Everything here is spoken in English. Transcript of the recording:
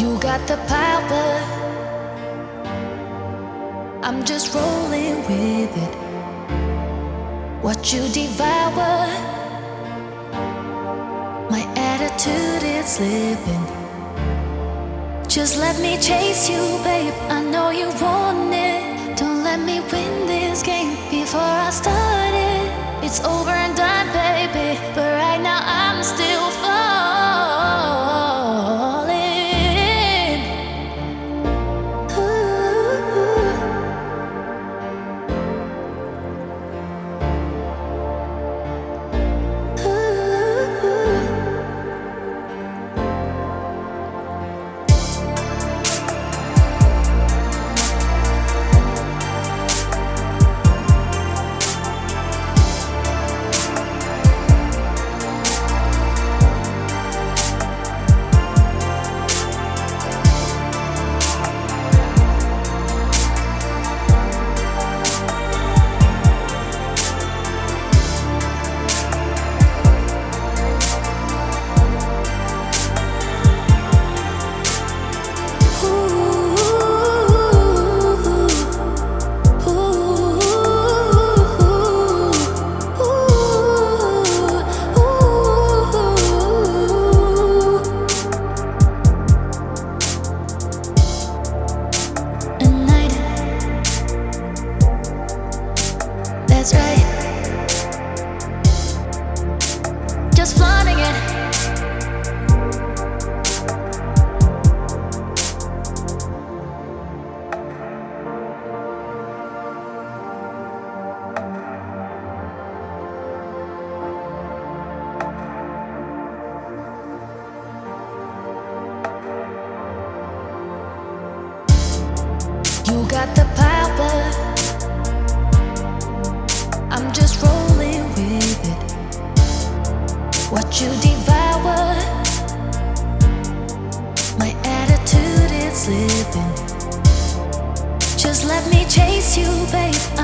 You got the power, I'm just rolling with it. What you devour, my attitude is slipping. Just let me chase you, babe, I know you want it. Don't let me win this game before I start it. It's over and done, baby, but right now I'm still falling. That's right, just flaunting it. You got the power, I'm just rolling with it. What you devour, my attitude is slipping. Just let me chase you, babe,